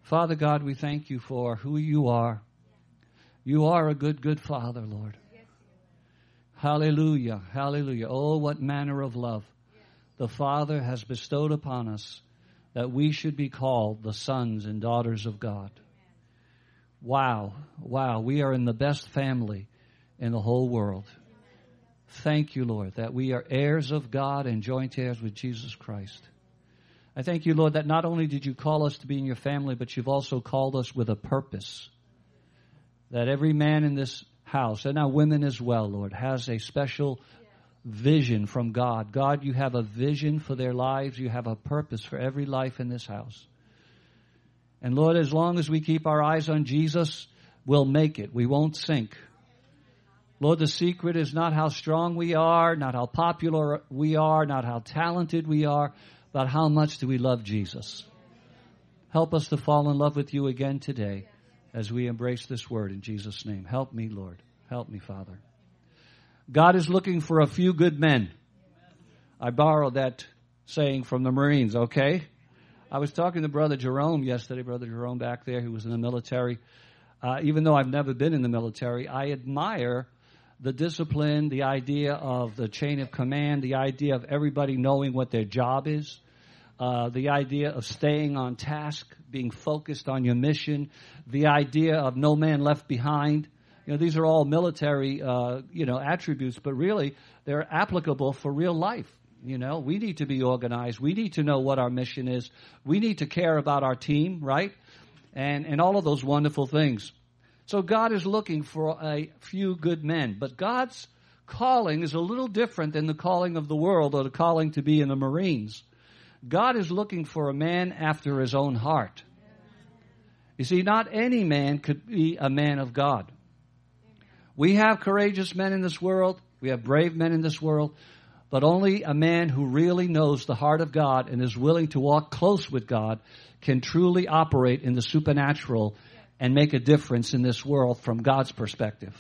Father God, we thank you for who you are. You are a good, good Father, Lord. Hallelujah, hallelujah. Oh, what manner of love the Father has bestowed upon us, that we should be called the sons and daughters of God. Wow, wow. We are in the best family in the whole world. Thank you, Lord, that we are heirs of God and joint heirs with Jesus Christ. I thank you, Lord, that not only did you call us to be in your family, but you've also called us with a purpose. That every man in this house, and now women as well, Lord, has a special vision from God. God, you have a vision for their lives. You have a purpose for every life in this house. And Lord, as long as we keep our eyes on Jesus, we'll make it. We won't sink. Lord, the secret is not how strong we are, not how popular we are, not how talented we are, but how much do we love Jesus. Help us to fall in love with you again today as we embrace this word in Jesus' name. Help me, Lord. Help me, Father. God is looking for a few good men. I borrowed that saying from the Marines, okay? I was talking to Brother Jerome yesterday, Brother Jerome back there who was in the military. Even though I've never been in the military, I admire the discipline, the idea of the chain of command, the idea of everybody knowing what their job is, the idea of staying on task, being focused on your mission, the idea of no man left behind. You know, these are all military, attributes, but really they're applicable for real life. You know, we need to be organized. We need to know what our mission is. We need to care about our team, right? And all of those wonderful things. So God is looking for a few good men. But God's calling is a little different than the calling of the world or the calling to be in the Marines. God is looking for a man after his own heart. You see, not any man could be a man of God. We have courageous men in this world. We have brave men in this world. But only a man who really knows the heart of God and is willing to walk close with God can truly operate in the supernatural and make a difference in this world from God's perspective.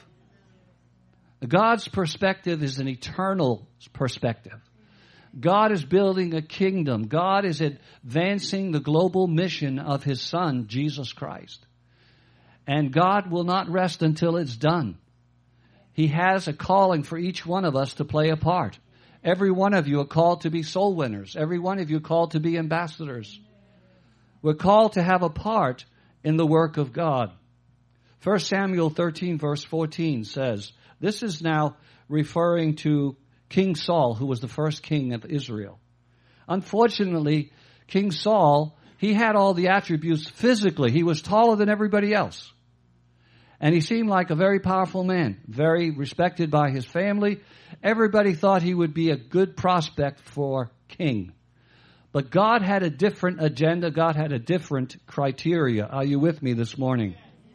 God's perspective is an eternal perspective. God is building a kingdom. God is advancing the global mission of His Son, Jesus Christ. And God will not rest until it's done. He has a calling for each one of us to play a part. Every one of you are called to be soul winners. Every one of you are called to be ambassadors. We're called to have a part in the work of God. 1 Samuel 13 verse 14 says, this is now referring to King Saul, who was the first king of Israel. Unfortunately, King Saul, he had all the attributes physically. He was taller than everybody else. And he seemed like a very powerful man, very respected by his family. Everybody thought he would be a good prospect for king. But God had a different agenda. God had a different criteria. Are you with me this morning?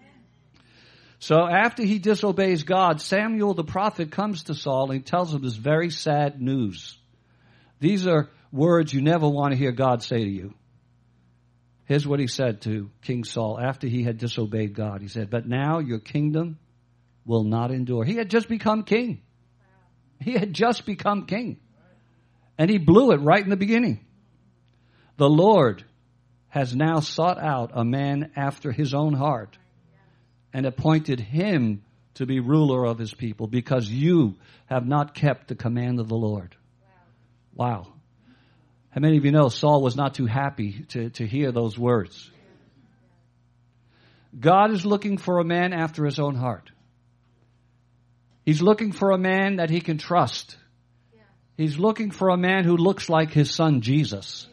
So after he disobeys God, Samuel the prophet comes to Saul and he tells him this very sad news. These are words you never want to hear God say to you. Here's what he said to King Saul after he had disobeyed God. He said, but now your kingdom will not endure. He had just become king. He had just become king. And he blew it right in the beginning. The Lord has now sought out a man after his own heart and appointed him to be ruler of his people because you have not kept the command of the Lord. Wow. How many of you know Saul was not too happy to hear those words? God is looking for a man after his own heart. He's looking for a man that he can trust. He's looking for a man who looks like his son Jesus.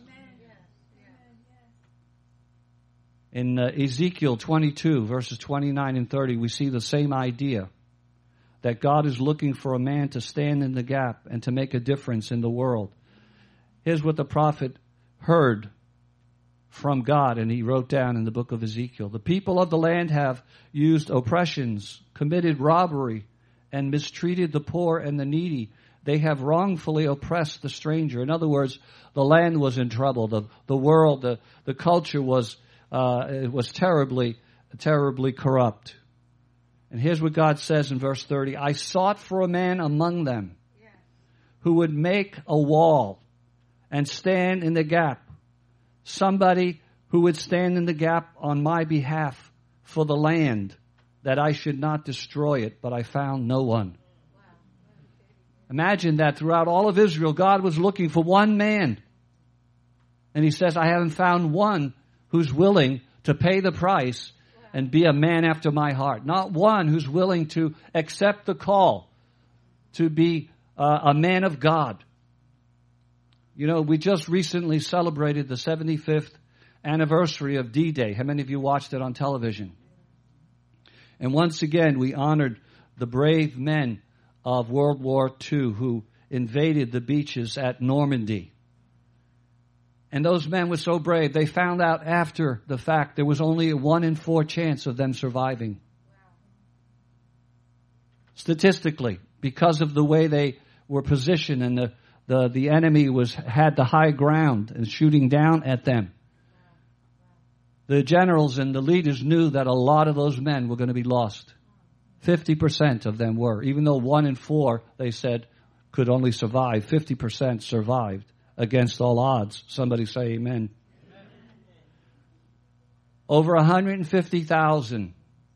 In Ezekiel 22, verses 29 and 30, we see the same idea. That God is looking for a man to stand in the gap and to make a difference in the world. Here's what the prophet heard from God, and he wrote down in the book of Ezekiel. The people of the land have used oppressions, committed robbery, and mistreated the poor and the needy. They have wrongfully oppressed the stranger. In other words, the land was in trouble. The world, the culture was terribly corrupt. And here's what God says in verse 30. I sought for a man among them who would make a wall and stand in the gap. Somebody who would stand in the gap on my behalf for the land, that I should not destroy it, but I found no one. Imagine that throughout all of Israel, God was looking for one man. And he says, I haven't found one who's willing to pay the price and be a man after my heart. Not one who's willing to accept the call to be a man of God. You know, we just recently celebrated the 75th anniversary of D-Day. How many of you watched it on television? And once again, we honored the brave men of World War II who invaded the beaches at Normandy. And those men were so brave, they found out after the fact there was only a 1 in 4 chance of them surviving. Statistically, because of the way they were positioned and the enemy had the high ground and shooting down at them. The generals and the leaders knew that a lot of those men were going to be lost. 50% of them were. Even though 1 in 4, they said, could only survive, 50% survived against all odds. Somebody say amen. Over 150,000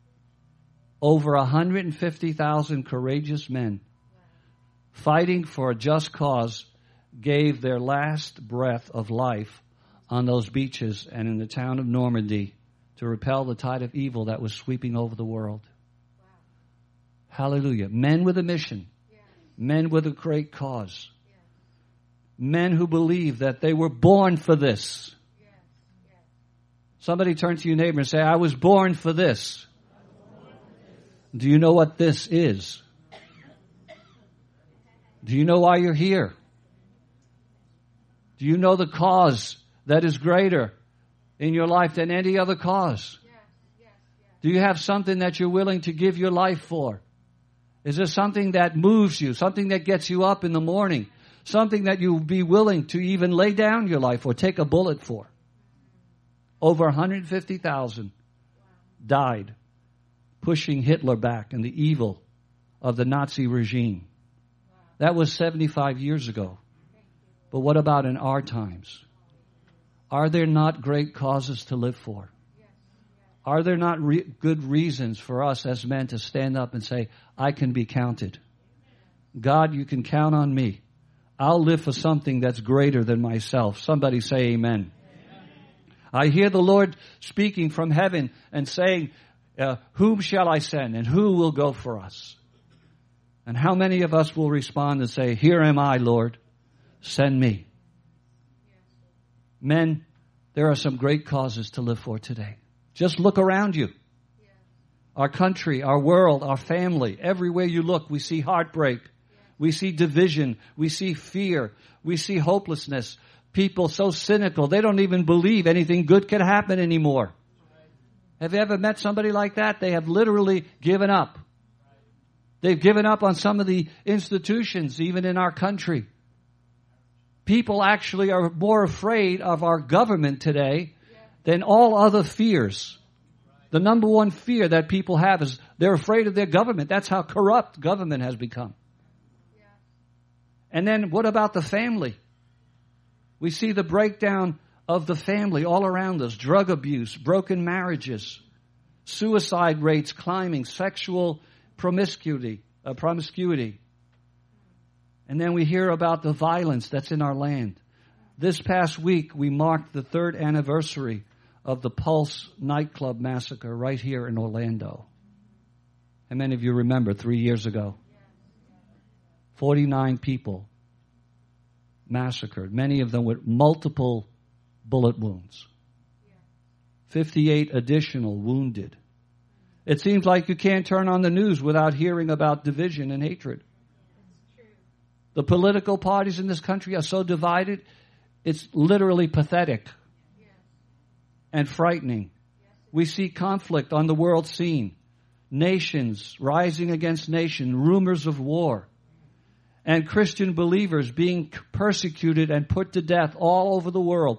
courageous men fighting for a just cause gave their last breath of life on those beaches and in the town of Normandy to repel the tide of evil that was sweeping over the world. Wow. Hallelujah. Men with a mission. Yeah. Men with a great cause. Yeah. Men who believe that they were born for this. Yeah. Yeah. Somebody turn to your neighbor and say, I was born for this. Do you know what this is? Do you know why you're here? Do you know the cause that is greater in your life than any other cause? Yes, yes, yes. Do you have something that you're willing to give your life for? Is there something that moves you, something that gets you up in the morning, something that you'll be willing to even lay down your life or take a bullet for? Over 150,000 died pushing Hitler back and the evil of the Nazi regime. That was 75 years ago. But what about in our times? Are there not great causes to live for? Are there not good reasons for us as men to stand up and say, I can be counted? God, you can count on me. I'll live for something that's greater than myself. Somebody say amen. I hear the Lord speaking from heaven and saying, whom shall I send and who will go for us? And how many of us will respond and say, here am I, Lord, send me. Men, there are some great causes to live for today. Just look around you. Our country, our world, our family, everywhere you look, we see heartbreak. We see division. We see fear. We see hopelessness. People so cynical, they don't even believe anything good can happen anymore. Have you ever met somebody like that? They have literally given up. They've given up on some of the institutions, even in our country. People actually are more afraid of our government today than all other fears. The number one fear that people have is they're afraid of their government. That's how corrupt government has become. And then what about the family? We see the breakdown of the family all around us. Drug abuse, broken marriages, suicide rates climbing, sexual promiscuity. And then we hear about the violence that's in our land. This past week, we marked the 3rd anniversary of the Pulse nightclub massacre right here in Orlando. How many of you remember 3 years ago? 49 people massacred, many of them with multiple bullet wounds. 58 additional wounded. It seems like you can't turn on the news without hearing about division and hatred. The political parties in this country are so divided, it's literally pathetic and frightening. We see conflict on the world scene. Nations rising against nation, rumors of war, and Christian believers being persecuted and put to death all over the world.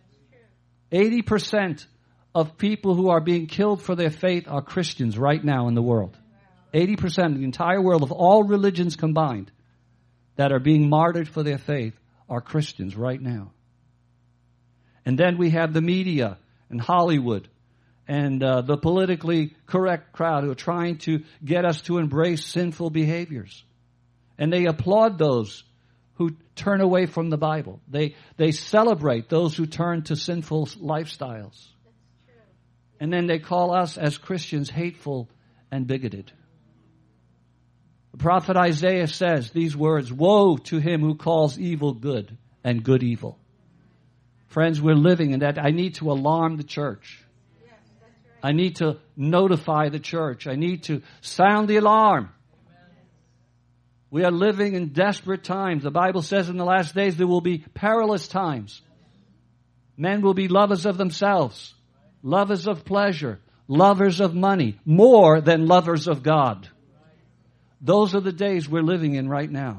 80% of people who are being killed for their faith are Christians right now in the world. 80% of the entire world of all religions combined that are being martyred for their faith are Christians right now. And then we have the media and Hollywood and the politically correct crowd who are trying to get us to embrace sinful behaviors. And they applaud those who turn away from the Bible. They celebrate those who turn to sinful lifestyles. And then they call us as Christians hateful and bigoted. The prophet Isaiah says these words, "Woe to him who calls evil good and good evil." Friends, we're living in that. I need to alarm the church. I need to notify the church. I need to sound the alarm. We are living in desperate times. The Bible says in the last days there will be perilous times. Men will be lovers of themselves, lovers of pleasure, lovers of money, more than lovers of God. Those are the days we're living in right now.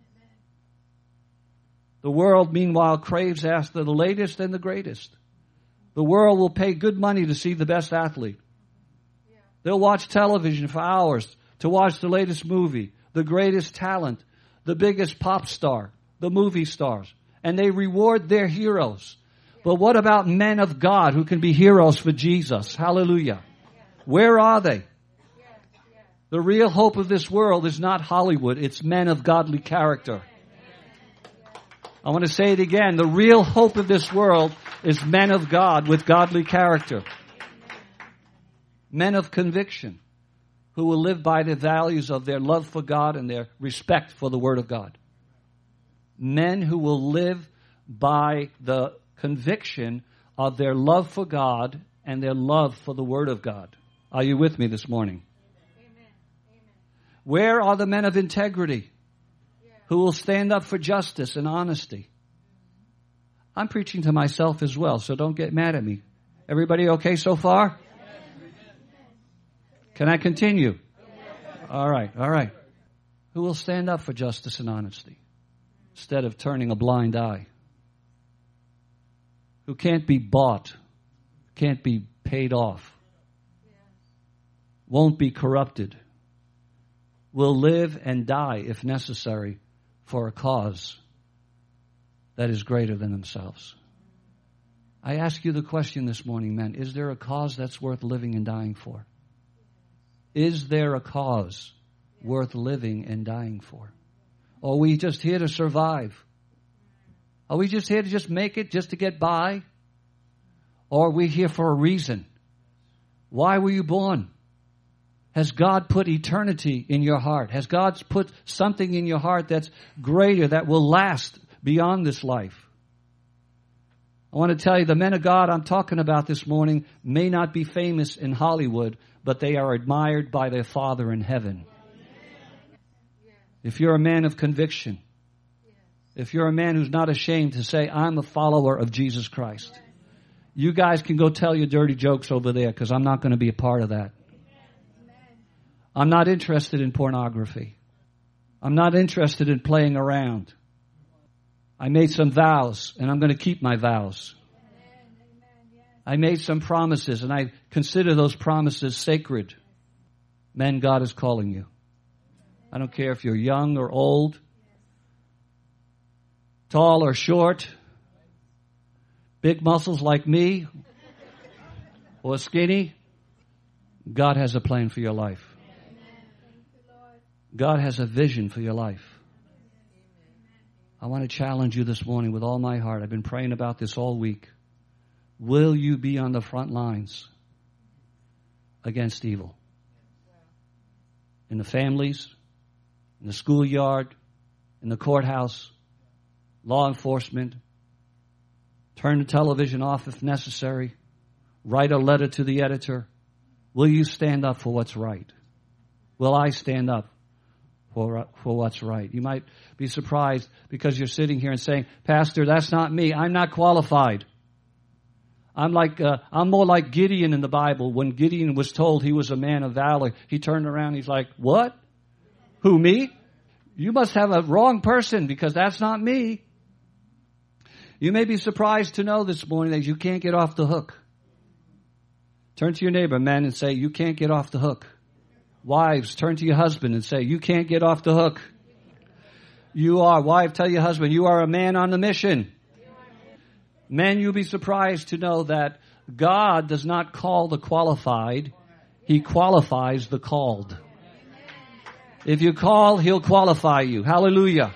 The world, meanwhile, craves after the latest and the greatest. The world will pay good money to see the best athlete. They'll watch television for hours to watch the latest movie, the greatest talent, the biggest pop star, the movie stars. And they reward their heroes. But what about men of God who can be heroes for Jesus? Hallelujah. Where are they? The real hope of this world is not Hollywood. It's men of godly character. I want to say it again. The real hope of this world is men of God with godly character. Men of conviction who will live by the values of their love for God and their respect for the Word of God. Men who will live by the conviction of their love for God and their love for the Word of God. Are you with me this morning? Amen. Where are the men of integrity who will stand up for justice and honesty? I'm preaching to myself as well, so don't get mad at me. Everybody okay so far? Can I continue? All right. Who will stand up for justice and honesty instead of turning a blind eye? Who can't be bought, can't be paid off, won't be corrupted, will live and die if necessary for a cause that is greater than themselves. I ask you the question this morning, men, is there a cause that's worth living and dying for? Is there a cause worth living and dying for? Or are we just here to survive? Are we just here to just make it, just to get by? Or are we here for a reason? Why were you born? Has God put eternity in your heart? Has God put something in your heart that's greater, that will last beyond this life? I want to tell you, the men of God I'm talking about this morning may not be famous in Hollywood, but they are admired by their Father in heaven. If you're a man of conviction, if you're a man who's not ashamed to say, I'm a follower of Jesus Christ, you guys can go tell your dirty jokes over there, because I'm not going to be a part of that. I'm not interested in pornography. I'm not interested in playing around. I made some vows, and I'm going to keep my vows. I made some promises, and I consider those promises sacred. Men, God is calling you. I don't care if you're young or old, tall or short, big muscles like me, or skinny. God has a plan for your life. God has a vision for your life. I want to challenge you this morning with all my heart. I've been praying about this all week. Will you be on the front lines against evil? In the families, in the schoolyard, in the courthouse, law enforcement. Turn the television off if necessary. Write a letter to the editor. Will you stand up for what's right? Will I stand up for what's right? You might be surprised because you're sitting here and saying, Pastor, that's not me. I'm not qualified. I'm more like Gideon in the Bible. When Gideon was told he was a man of valor, he turned around, he's like, what? Who, me? You must have a wrong person, because that's not me. You may be surprised to know this morning that you can't get off the hook. Turn to your neighbor, man, and say, you can't get off the hook. Wives, turn to your husband and say, you can't get off the hook. Wife, tell your husband, you are a man on a mission. Men, you'll be surprised to know that God does not call the qualified. He qualifies the called. If you call, He'll qualify you. Hallelujah.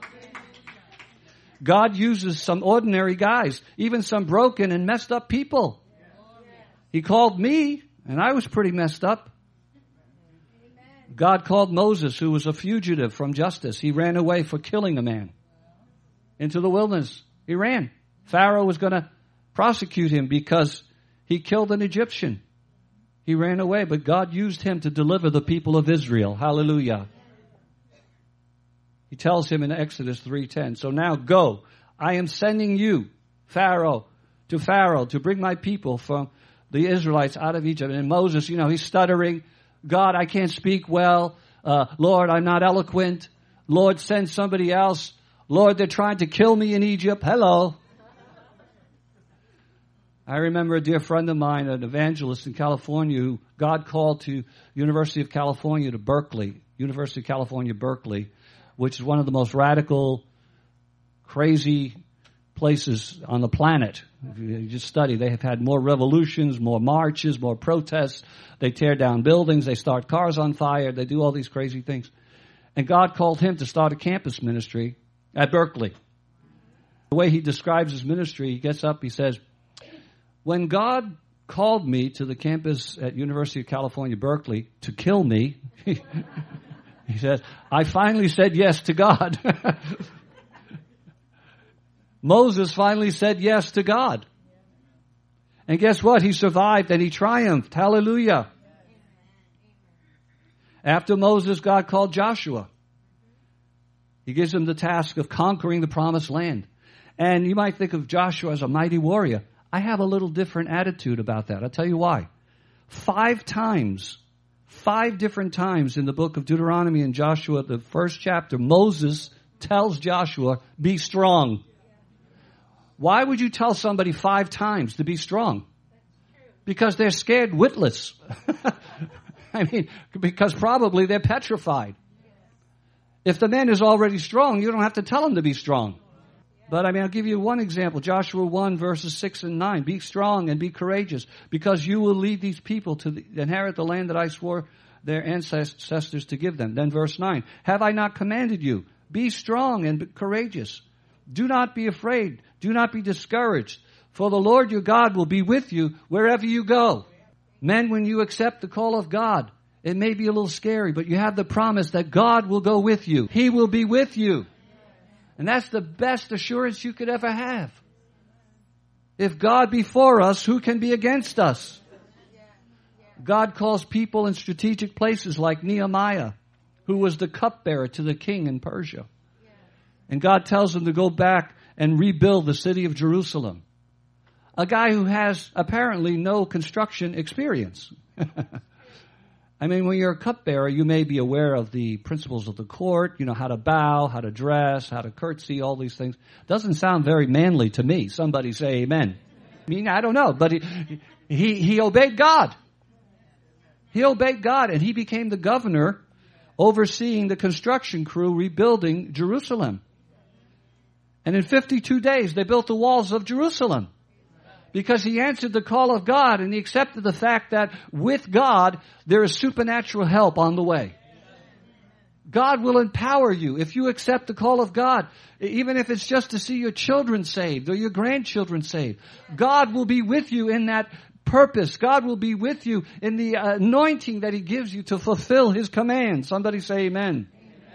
God uses some ordinary guys, even some broken and messed up people. He called me, and I was pretty messed up. God called Moses, who was a fugitive from justice. He ran away for killing a man into the wilderness. He ran. Pharaoh was going to prosecute him because he killed an Egyptian. He ran away, but God used him to deliver the people of Israel. Hallelujah. He tells him in Exodus 3:10, so now go. I am sending you, Pharaoh, to bring my people from the Israelites out of Egypt. And Moses, he's stuttering. God, I can't speak well. Lord, I'm not eloquent. Lord, send somebody else. Lord, they're trying to kill me in Egypt. Hello. I remember a dear friend of mine, an evangelist in California, who God called to University of California Berkeley, which is one of the most radical, crazy places on the planet. If you just study, they have had more revolutions, more marches, more protests. They tear down buildings. They start cars on fire. They do all these crazy things. And God called him to start a campus ministry at Berkeley. The way he describes his ministry, he gets up, he says, when God called me to the campus at University of California, Berkeley, to kill me, he says, I finally said yes to God. Moses finally said yes to God. And guess what? He survived and he triumphed. Hallelujah. After Moses, God called Joshua. He gives him the task of conquering the promised land. And you might think of Joshua as a mighty warrior. I have a little different attitude about that. I'll tell you why. 5 different times in the book of Deuteronomy and Joshua, the first chapter, Moses tells Joshua, be strong. Why would you tell somebody 5 times to be strong? Because they're scared witless. Because probably they're petrified. If the man is already strong, you don't have to tell him to be strong. But I'll give you one example. Joshua 1 verses 6 and 9. Be strong and be courageous, because you will lead these people to inherit the land that I swore their ancestors to give them. Then verse 9. Have I not commanded you? Be strong and be courageous. Do not be afraid. Do not be discouraged. For the Lord your God will be with you wherever you go. Men, when you accept the call of God, it may be a little scary, but you have the promise that God will go with you. He will be with you. And that's the best assurance you could ever have. If God be for us, who can be against us? God calls people in strategic places like Nehemiah, who was the cupbearer to the king in Persia. And God tells him to go back and rebuild the city of Jerusalem. A guy who has apparently no construction experience. When you're a cupbearer, you may be aware of the principles of the court, how to bow, how to dress, how to curtsy, all these things. Doesn't sound very manly to me. Somebody say amen. I don't know, but he obeyed God. He obeyed God, and he became the governor overseeing the construction crew rebuilding Jerusalem. And in 52 days, they built the walls of Jerusalem. Because he answered the call of God, and he accepted the fact that with God, there is supernatural help on the way. God will empower you if you accept the call of God, even if it's just to see your children saved or your grandchildren saved. God will be with you in that purpose. God will be with you in the anointing that he gives you to fulfill his command. Somebody say amen.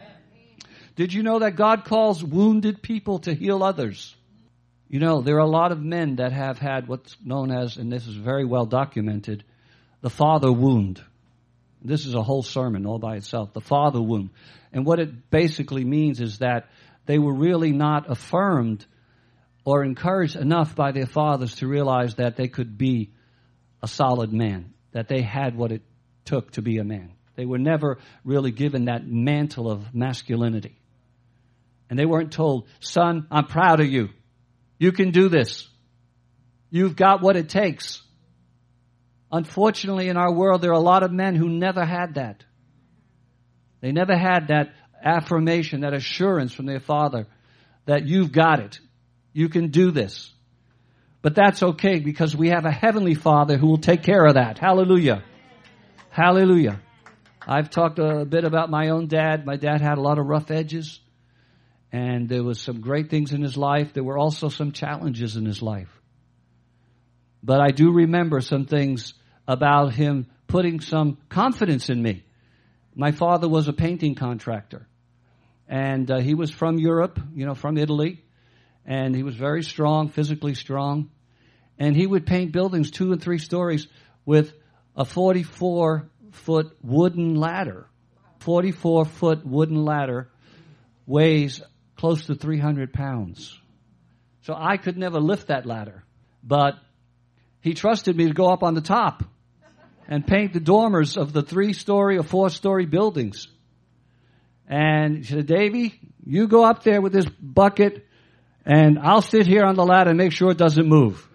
Did you know that God calls wounded people to heal others? There are a lot of men that have had what's known as, and this is very well documented, the father wound. This is a whole sermon all by itself, the father wound. And what it basically means is that they were really not affirmed or encouraged enough by their fathers to realize that they could be a solid man, that they had what it took to be a man. They were never really given that mantle of masculinity. And they weren't told, son, I'm proud of you. You can do this. You've got what it takes. Unfortunately, in our world, there are a lot of men who never had that. They never had that affirmation, that assurance from their father that you've got it. You can do this. But that's okay because we have a heavenly Father who will take care of that. Hallelujah. Hallelujah. I've talked a bit about my own dad. My dad had a lot of rough edges, and there was some great things in his life. There were also some challenges in his life. But I do remember some things about him putting some confidence in me. My father was a painting contractor, and he was from Europe, from Italy, and he was very strong, physically strong, and he would paint buildings 2 and 3 stories with a 44-foot wooden ladder. 44-foot wooden ladder weighs close to 300 pounds. So I could never lift that ladder, but he trusted me to go up on the top and paint the dormers of the 3-story or 4-story buildings. And he said, Davy, you go up there with this bucket, and I'll sit here on the ladder and make sure it doesn't move.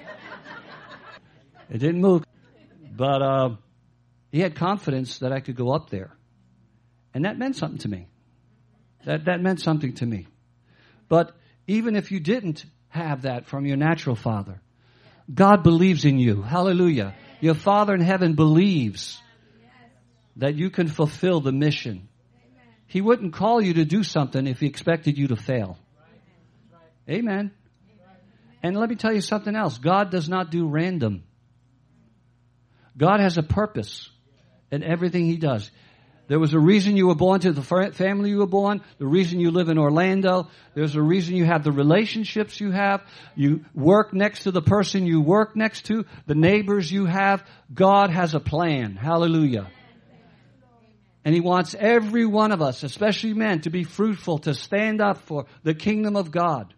It didn't move. But he had confidence that I could go up there. And that meant something to me. That meant something to me. But even if you didn't have that from your natural father, God believes in you. Hallelujah. Your Father in heaven believes that you can fulfill the mission. He wouldn't call you to do something if he expected you to fail. Amen. And let me tell you something else. God does not do random. God has a purpose in everything he does. There was a reason you were born to the family you were born, the reason you live in Orlando. There's a reason you have the relationships you have. You work next to the person you work next to, the neighbors you have. God has a plan. Hallelujah. And he wants every one of us, especially men, to be fruitful, to stand up for the kingdom of God.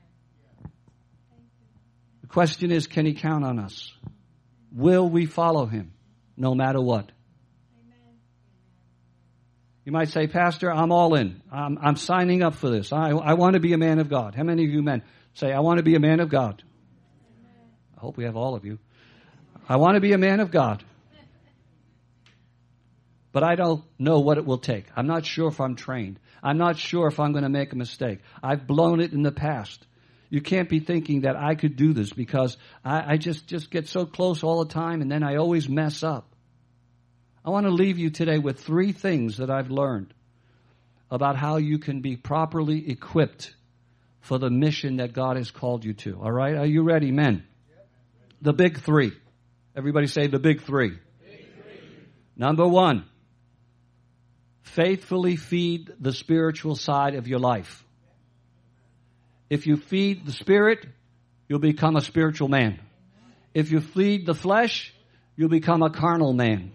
The question is, can he count on us? Will we follow him no matter what? You might say, Pastor, I'm all in. I'm signing up for this. I want to be a man of God. How many of you men say, I want to be a man of God? I hope we have all of you. I want to be a man of God. But I don't know what it will take. I'm not sure if I'm trained. I'm not sure if I'm going to make a mistake. I've blown it in the past. You can't be thinking that I could do this because I just get so close all the time and then I always mess up. I want to leave you today with 3 things that I've learned about how you can be properly equipped for the mission that God has called you to. All right? Are you ready, men? The big 3. Everybody say the big 3. Big 3. Number 1, faithfully feed the spiritual side of your life. If you feed the spirit, you'll become a spiritual man. If you feed the flesh, you'll become a carnal man.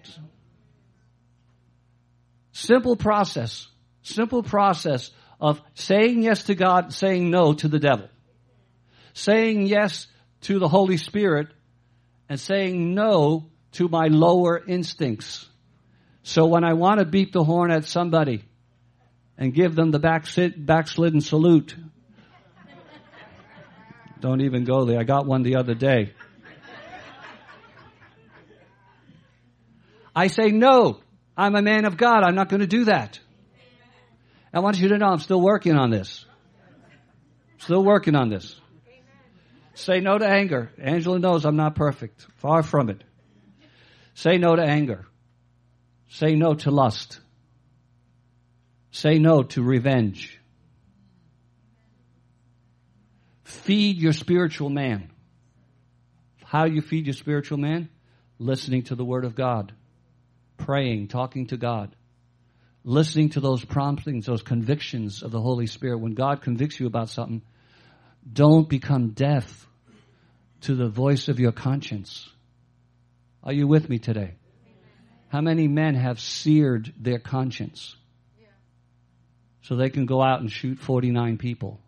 Simple process of saying yes to God, saying no to the devil. Saying yes to the Holy Spirit and saying no to my lower instincts. So when I want to beat the horn at somebody and give them the backslidden salute, don't even go there. I got one the other day. I say no. I'm a man of God. I'm not going to do that. I want you to know I'm still working on this. Still working on this. Say no to anger. Angela knows I'm not perfect. Far from it. Say no to anger. Say no to lust. Say no to revenge. Feed your spiritual man. How do you feed your spiritual man? Listening to the Word of God. Praying, talking to God. Listening to those promptings, those convictions of the Holy Spirit. When God convicts you about something, don't become deaf to the voice of your conscience. Are you with me today? How many men have seared their conscience so they can go out and shoot 49 people?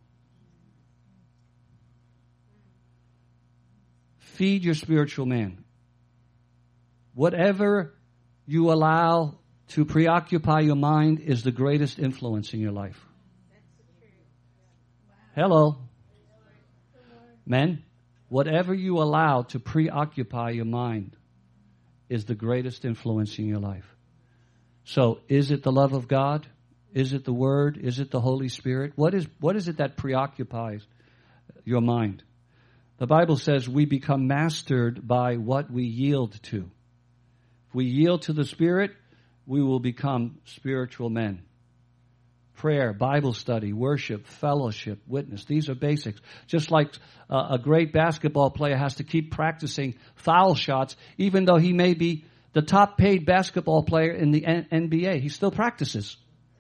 Feed your spiritual man. Whatever you allow to preoccupy your mind is the greatest influence in your life. Hello. Men, whatever you allow to preoccupy your mind is the greatest influence in your life. So, is it the love of God? Is it the Word? Is it the Holy Spirit? What is it that preoccupies your mind? The Bible says we become mastered by what we yield to. If we yield to the Spirit, we will become spiritual men. Prayer, Bible study, worship, fellowship, witness. These are basics. Just like a great basketball player has to keep practicing foul shots, even though he may be the top paid basketball player in the NBA. He still practices.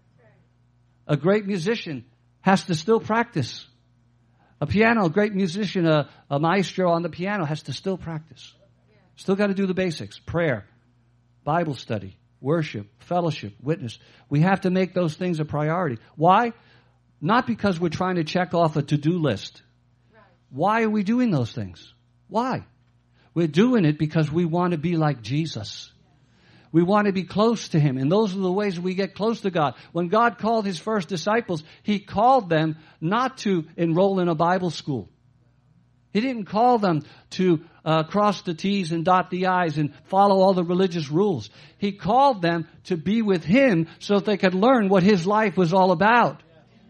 A great musician has to still practice. A great musician, a maestro on the piano has to still practice. Still got to do the basics. Prayer, Bible study, worship, fellowship, witness. We have to make those things a priority. Why? Not because we're trying to check off a to-do list. Why are we doing those things? Why? We're doing it because we want to be like Jesus. We want to be close to Him. And those are the ways we get close to God. When God called His first disciples, He called them not to enroll in a Bible school. He didn't call them to cross the T's and dot the I's and follow all the religious rules. He called them to be with Him so that they could learn what His life was all about.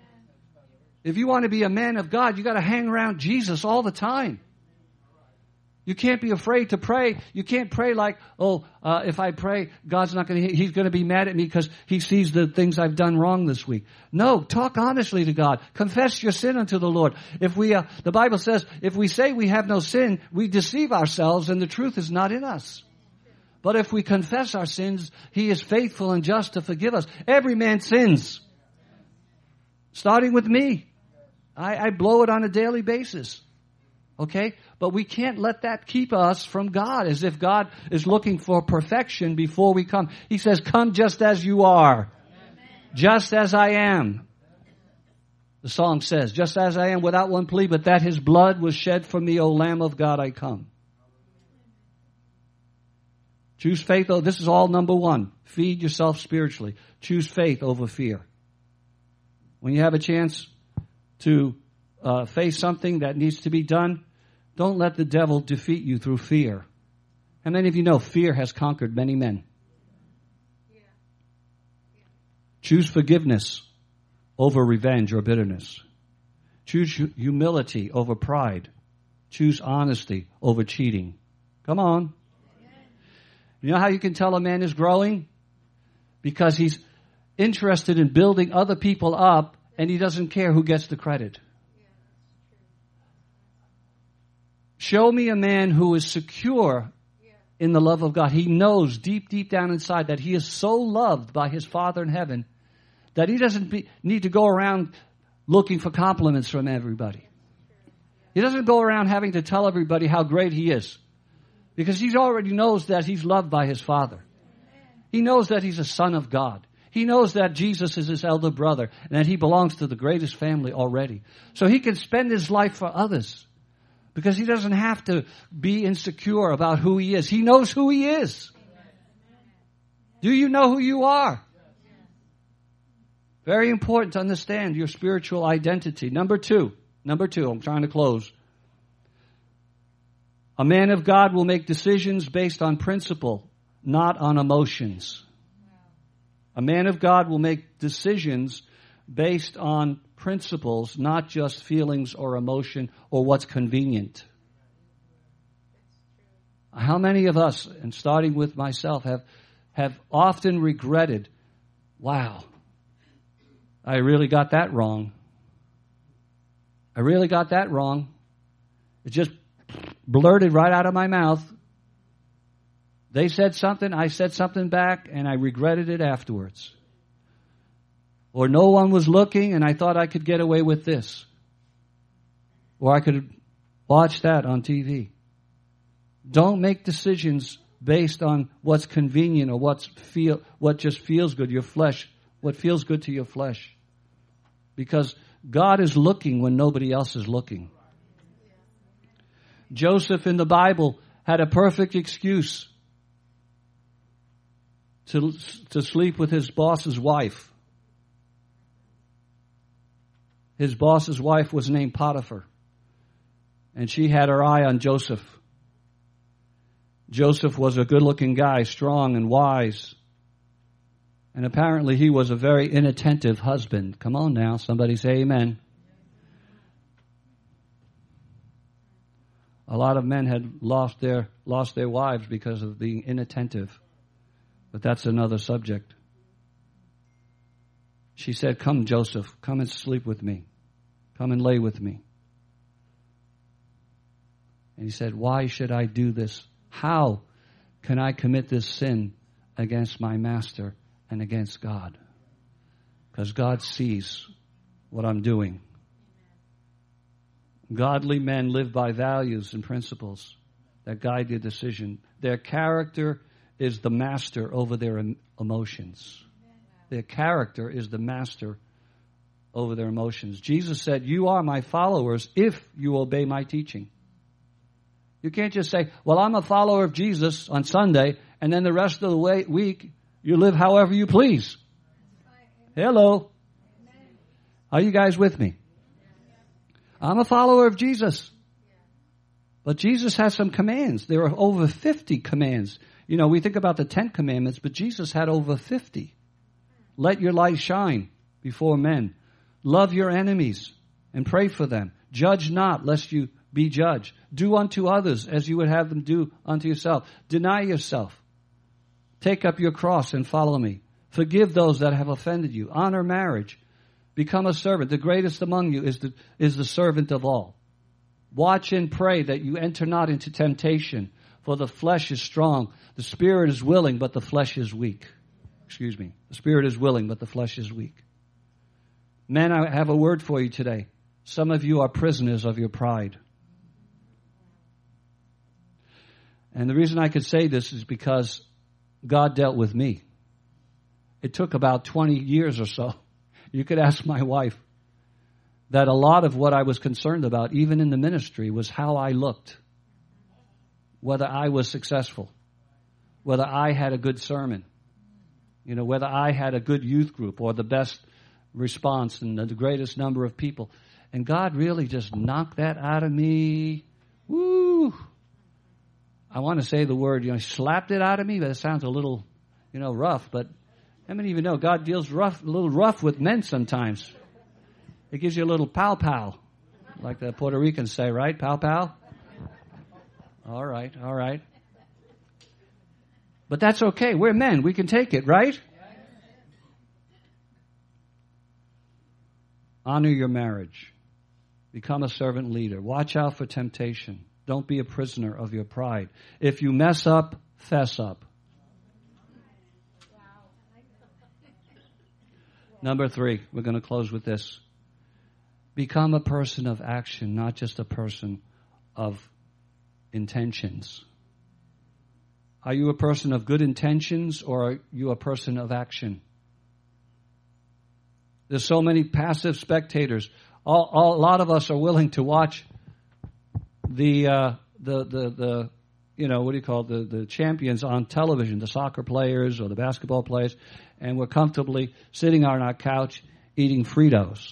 If you want to be a man of God, you got to hang around Jesus all the time. You can't be afraid to pray. You can't pray like, if I pray, God's not going to, He's going to be mad at me because He sees the things I've done wrong this week. No, talk honestly to God. Confess your sin unto the Lord. If the Bible says, if we say we have no sin, we deceive ourselves and the truth is not in us. But if we confess our sins, He is faithful and just to forgive us. Every man sins. Starting with me. I blow it on a daily basis. Okay? But we can't let that keep us from God, as if God is looking for perfection before we come. He says, come just as you are. Just as I am. The song says, just as I am without one plea, but that His blood was shed for me, O Lamb of God, I come. Choose faith. Oh, this is all number one. Feed yourself spiritually. Choose faith over fear. When you have a chance to face something that needs to be done, don't let the devil defeat you through fear. How many of you know fear has conquered many men? Choose forgiveness over revenge or bitterness. Choose humility over pride. Choose honesty over cheating. Come on. You know how you can tell a man is growing? Because he's interested in building other people up and he doesn't care who gets the credit. Show me a man who is secure in the love of God. He knows deep, deep down inside that he is so loved by his Father in heaven that he doesn't need to go around looking for compliments from everybody. He doesn't go around having to tell everybody how great he is, because he already knows that he's loved by his Father. He knows that he's a son of God. He knows that Jesus is his elder brother and that he belongs to the greatest family already. So he can spend his life for others. Because he doesn't have to be insecure about who he is. He knows who he is. Do you know who you are? Very important to understand your spiritual identity. Number two, I'm trying to close. A man of God will make decisions based on principle, not on emotions. A man of God will make decisions based on principles, not just feelings or emotion or what's convenient. How many of us, and starting with myself, have often regretted, wow, I really got that wrong. I really got that wrong. It just blurted right out of my mouth. They said something, I said something back, and I regretted it afterwards. Or no one was looking and I thought I could get away with this. Or I could watch that on TV. Don't make decisions based on what's convenient or what just feels good, your flesh, what feels good to your flesh. Because God is looking when nobody else is looking. Joseph in the Bible had a perfect excuse to sleep with his boss's wife. His boss's wife was named Potiphar. And she had her eye on Joseph. Joseph was a good-looking guy, strong and wise. And apparently he was a very inattentive husband. Come on now, somebody say amen. A lot of men had lost their wives because of being inattentive. But that's another subject. She said, "Come, Joseph, come and sleep with me. Come and lay with me." And he said, "Why should I do this? How can I commit this sin against my master and against God? Because God sees what I'm doing." Godly men live by values and principles that guide their decision. Their character is the master over their emotions. Their character is the master over their emotions. Jesus said, "You are my followers if you obey my teaching." You can't just say, "Well, I'm a follower of Jesus on Sunday," and then the rest of the week you live however you please. Hello. Are you guys with me? I'm a follower of Jesus. But Jesus has some commands. There are over 50 commands. You know, we think about the 10 commandments, but Jesus had over 50. Let your light shine before men. Love your enemies and pray for them. Judge not, lest you be judged. Do unto others as you would have them do unto yourself. Deny yourself. Take up your cross and follow me. Forgive those that have offended you. Honor marriage. Become a servant. The greatest among you is the servant of all. Watch and pray that you enter not into temptation, for the flesh is strong. The spirit is willing, but the flesh is weak. The spirit is willing, but the flesh is weak. Men, I have a word for you today. Some of you are prisoners of your pride. And the reason I could say this is because God dealt with me. It took about 20 years or so. You could ask my wife that a lot of what I was concerned about, even in the ministry, was how I looked. Whether I was successful. Whether I had a good sermon. You know, whether I had a good youth group or the best response and the greatest number of people. And God really just knocked that out of me. Woo! I want to say the word, slapped it out of me, but it sounds a little, rough. But how many of you know God deals a little rough with men sometimes? It gives you a little pow-pow, like the Puerto Ricans say, right? Pow-pow? All right. But that's okay. We're men. We can take it, right? Honor your marriage. Become a servant leader. Watch out for temptation. Don't be a prisoner of your pride. If you mess up, fess up. Number 3, we're going to close with this. Become a person of action, not just a person of intentions. Are you a person of good intentions or are you a person of action? There's so many passive spectators. A lot of us are willing to watch the champions on television, the soccer players or the basketball players, and we're comfortably sitting on our couch eating Fritos.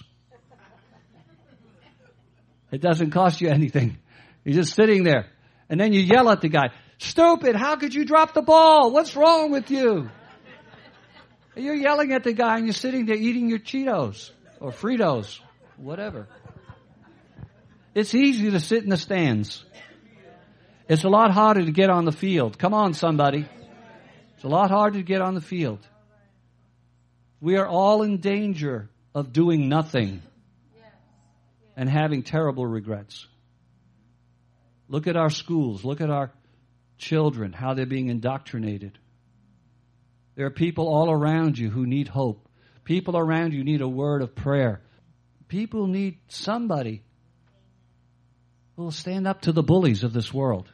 It doesn't cost you anything. You're just sitting there. And then you yell at the guy, "Stupid, how could you drop the ball? What's wrong with you?" And you're yelling at the guy and you're sitting there eating your Cheetos or Fritos, whatever. It's easy to sit in the stands. It's a lot harder to get on the field. Come on, somebody. It's a lot harder to get on the field. We are all in danger of doing nothing and having terrible regrets. Look at our schools. Look at our children, how they're being indoctrinated. There are people all around you who need hope. People around you need a word of prayer. People need somebody who will stand up to the bullies of this world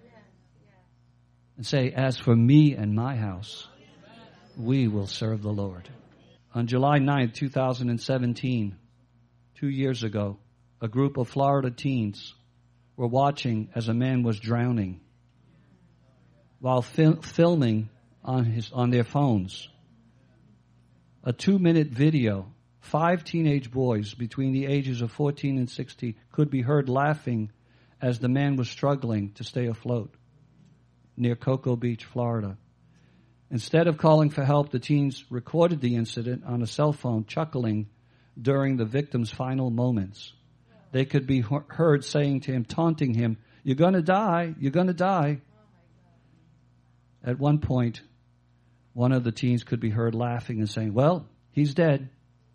and say, "As for me and my house, we will serve the Lord." On July 9th, 2017, 2 years ago, a group of Florida teens were watching as a man was drowning while filming on their phones. A 2-minute video. 5 teenage boys between the ages of 14 and 16 could be heard laughing as the man was struggling to stay afloat near Cocoa Beach, Florida. Instead of calling for help, the teens recorded the incident on a cell phone, chuckling during the victim's final moments. They could be heard saying to him, taunting him, You're going to die. You're going to die. At one point, one of the teens could be heard laughing and saying, well, he's dead.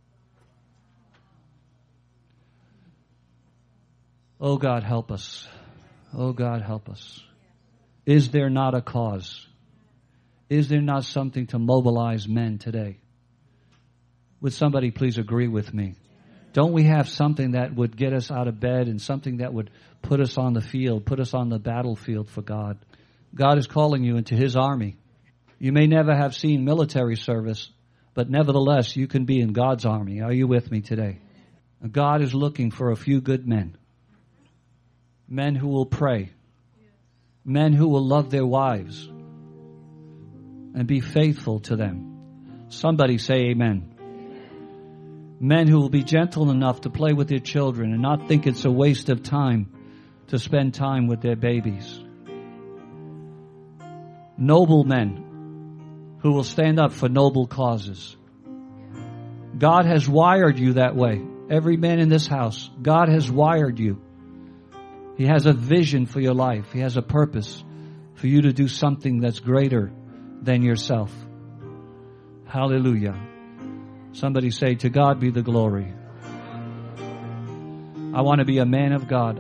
Oh, God, help us. Oh, God, help us. Is there not a cause? Is there not something to mobilize men today? Would somebody please agree with me? Don't we have something that would get us out of bed and something that would put us on the field, put us on the battlefield for God? God is calling you into His army. You may never have seen military service, but nevertheless, you can be in God's army. Are you with me today? God is looking for a few good men. Men who will pray. Men who will love their wives and be faithful to them. Somebody say amen. Men who will be gentle enough to play with their children and not think it's a waste of time to spend time with their babies. Noble men who will stand up for noble causes. God has wired you that way. Every man in this house, God has wired you. He has a vision for your life. He has a purpose for you to do something that's greater than yourself. Hallelujah. Somebody say, to God be the glory. I want to be a man of God.